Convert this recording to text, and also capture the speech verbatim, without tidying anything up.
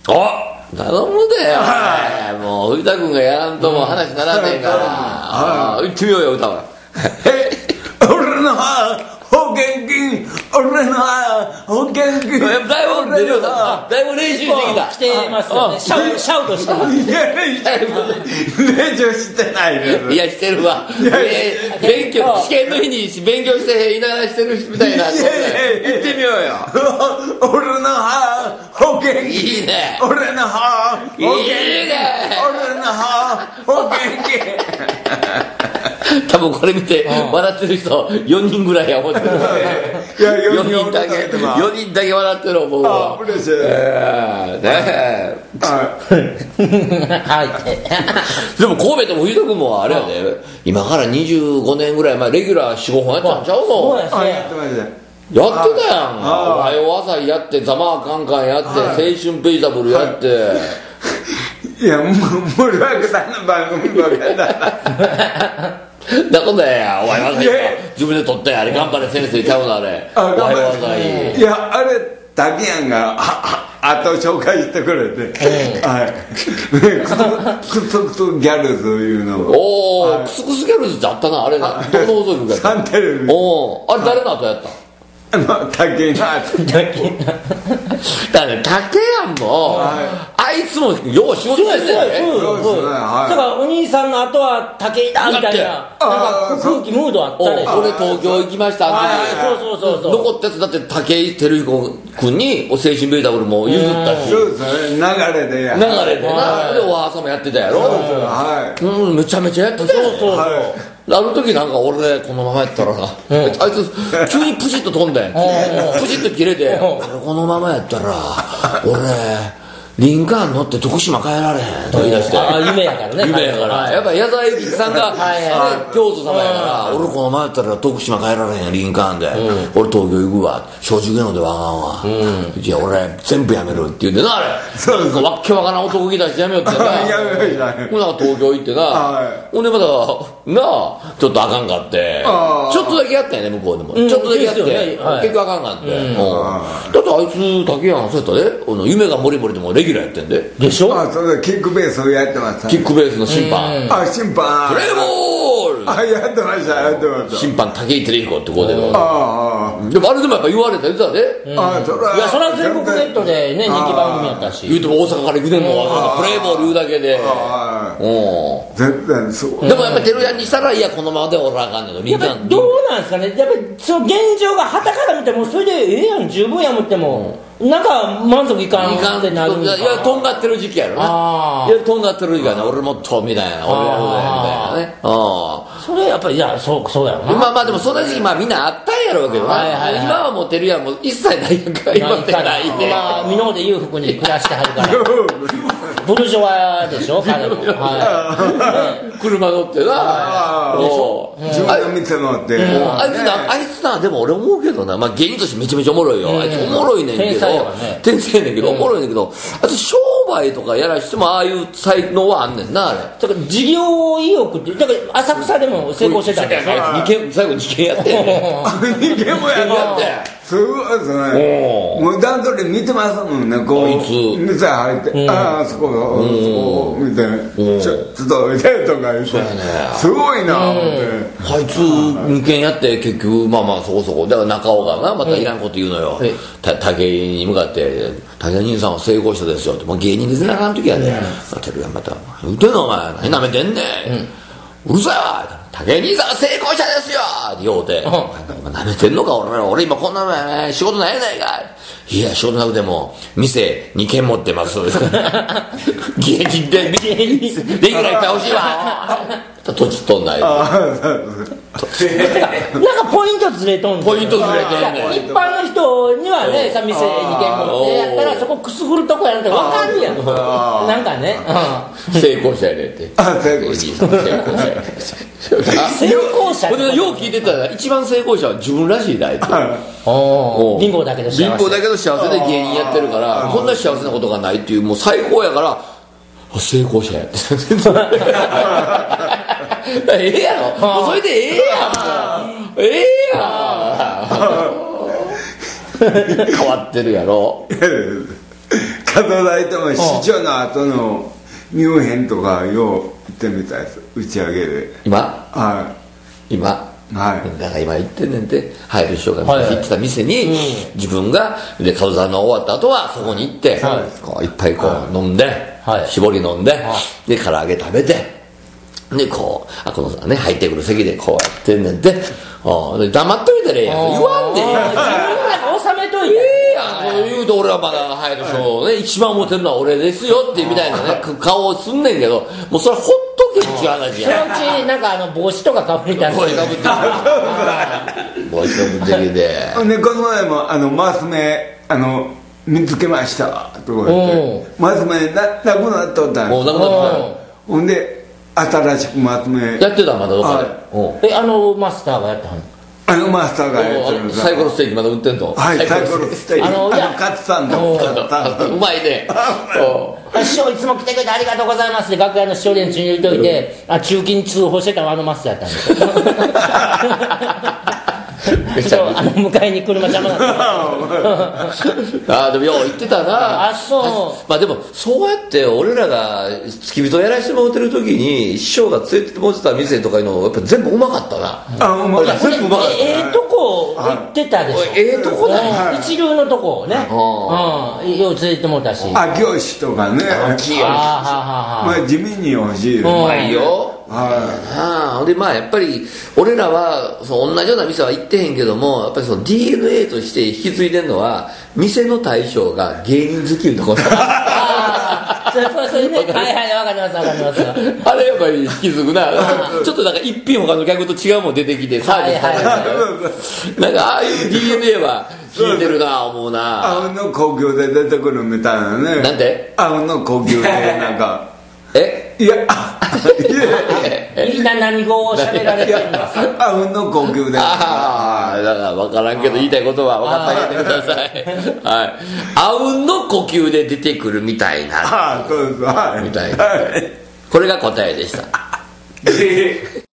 あ頼むでよ、はい、もう藤田君がやらんともう話ならねえから、はい、行ってみようよ歌は俺の保険金俺の保険金だいぶ出るよだいぶ練習してきた来てますよねシャウシャウトしてますいや練習してないですいやしてるわ勉強試験の日に勉強して言いながらしてるみたいな行ってみようよ俺の保険金いいね俺の保険金いいね俺の保険金多分これ見て笑ってる人よにんぐらいや思ってるいやよにんよにんだけよにんだけ笑ってる思うわあ嬉しいえーねはいでも神戸とも藤田君もあれやで今からにじゅうごねんぐらい前レギュラー よん、ごほんやったんちゃうのそうですねあやってましたやってたやんおはよう朝日やってざまあカンカンやって青春ペイザブルやっていやもう森脇さんの番組ばかりだだことやおはよう朝日自分で撮ったやあれ頑張れ先生ちゃうのあれおはよう朝日いやあれ竹谷があと紹介してくれて、はいクスクスギャルズいうのをおおクスクスギャルズってあったなあれなどの放送局やったサンテレビおおあれ誰の後やったあの竹谷のだから竹谷もあいつもよう仕事してたよねそうですねはいだからお兄さんの後は武井だみたいななんか空気ムードあったでしょ俺東京行きましたそうそうそうそう残ったやつだって武井照彦君に青春ベイダブルも譲ったしそうですね流れでや流れでなでおわ朝もやってたやろはいうんめちゃめちゃやってたよそうそうそうあの時なんか俺このままやったらな、あいつ急にプシッと飛んでプシッと切れて俺このままやったら俺リンカーン乗って徳島帰られへんと言い出してあ夢やからね夢やからやっぱ矢沢永吉さんが教祖様やから俺このままやったら徳島帰られへんリンカーンで俺東京行くわ松竹芸能ではあかんわいや俺全部やめるって言うんでなあれなんかわっけわからん男気出してやめようってなやめましたねほんなら東京行ってなほんでまたなあちょっとあかんかってちょっとだけやったんやね向こうでもちょっとだけやって結局あかんかってだってあいつ竹谷そうやったで夢がモリモリでもレギュラーやってんででしょあそれでキックベースをやってましたキックベースの審判あ審判プレーボールあやってましたやってました審判武井照彦ってこうでもあでもあれでもやっぱ言われた言ってたであそれいやそれは全国ネットでね人気番組やったし言うても大阪から行くねんもんプレーボール言うだけで全然そうでもやっぱ照屋にしたらいやこのままで俺はあかんねんとやっぱりどうなんですかねやっぱりその現状がはたから見てもそれでええやん十分やもってもなんか満足いかんいかんってなるんかいやとんがってる時期やろないやとんがってる時期やな俺もっとみたいな俺やるみたいなねあそれやっぱりいやそうそうやろなまあまあでもそんな時期まあみんなあったんやろうけどな今はもう照屋も一切ないやんか今ってないねまあ美濃で裕福に暮らしてはるからブルジョワでしょ彼も車乗ってな自分の店乗ってあいつなあいつなでも俺思うけどなまあ芸人としてめちゃめちゃおもろいよあいつおもろいねんけど天才やねんけどおもろいねんけどあいつ商売とかやらしてもああいう才能はあんねんなあれだから事業意欲ってだから浅草でも成功してたんですよ最後に件やってんね人間もやってすごいですねもう段取り見てますもんねこう店入ってああそこそこ見てちょっと見てとか言ってすごいな思ってあいつに件やって結局まあまあそこそこだから中尾がなまたいらんこと言うのよ武井に向かって「武井兄さんは成功者ですよ」ってもう芸人でせなあかん時やで照屋また「言うてんのお前何なめてんねんうるさいわ」武井兄さんは成功者ですよって言おうてなめてんのか俺俺今こんなの仕事ないやないかいや仕事なくても店にけん持ってます芸人でレギュラーいっぱい欲しいわ土地とんないなんかポイントずれとんポイントずれてんねん一般の人にはねさ店にけん持ってやったらそこくすぐるとこやなんて分かんねやんなんかね成功者やねんって成功者成功者や成功者これよう聞いてたら一番成功者は自分らしいだいって貧乏だけど幸せ貧乏だけど幸せで芸人やってるからこんな幸せなことがないっていうもう最高やから成功者やってええやろもうそれでええやんええやん変わってるやろ変門大とも市長の後のミュンヘンとかよう行ってみたいです、打ち上げで。 今はい今はい、 だから今言ってんねんて、入る人が行ってた店に、はいはい、自分がで門座の終わった後はそこに行って、はい、こういっぱいこう飲んで、はい、絞り飲んで、はい、で唐揚げ食べて、でこうあこのさね入ってくる席でこうやってんねんて、あで黙っといたらええやん、言わんでええやん、 自分なんか収めといて、 ええやん、言うと俺はまだ入る人をね一番モテるのは俺ですよってみたいなね顔をすんねんけど、もうそれほっとけっていう話やん。 そのうちなんかあの帽子とかかぶりたいな、 帽子かぶって帽子かぶってきてでこの前もあのマス目あの見つけましたとか言ってマス目ななくなっとったんです。ほんで新しくマス目やってたまだどっかで、えあのマスターがやってはんの、 あのマスターがやってるサイコロステーキまだ売ってんの。 はいサイコロステーキあのカツさんのうまいね。 師匠いつも来てくれてありがとうございますって楽屋の師匠連中に入れといて、あ中金通報してたのはあのマスターやったんですよあの迎えに車邪魔なんですああでもよう言ってたなあそうまあでもそうやって俺らが付き人やらせてもらってる時に師匠が連れてってもらってた店とかいうのやっぱ全部うまかったな。 あうまかった全部うまかった、ええとこ行ってたでしょ。 ええとこだよ、 一流のとこね、うんよう連れてもらったし、 あ教師とかね、あまあ地味に欲しい、うまいよ。はい、でまあやっぱり俺らはその同じような店は行ってへんけども、やっぱりその ディーエヌエー として引き継いでるのは店の大将が芸人好きいうところああそれそれねはいはい分かります分かりますあれやっぱり引き継ぐなちょっとなんか一品他の客と違うもん出てきてサービスされて、はい、なんかああいう ディーエヌエー は聞いてるな思うな。 あの興行で出てくるみたいなね。 なんであの興行でなんかえいやみんな何語を喋られてるんですか。 あうんの呼吸で。 ああだから分からんけど言いたいことは分かってあげてください。はいあうんの呼吸で出てくるみたいな。 ああそうですはいみたいな、はい、これが答えでした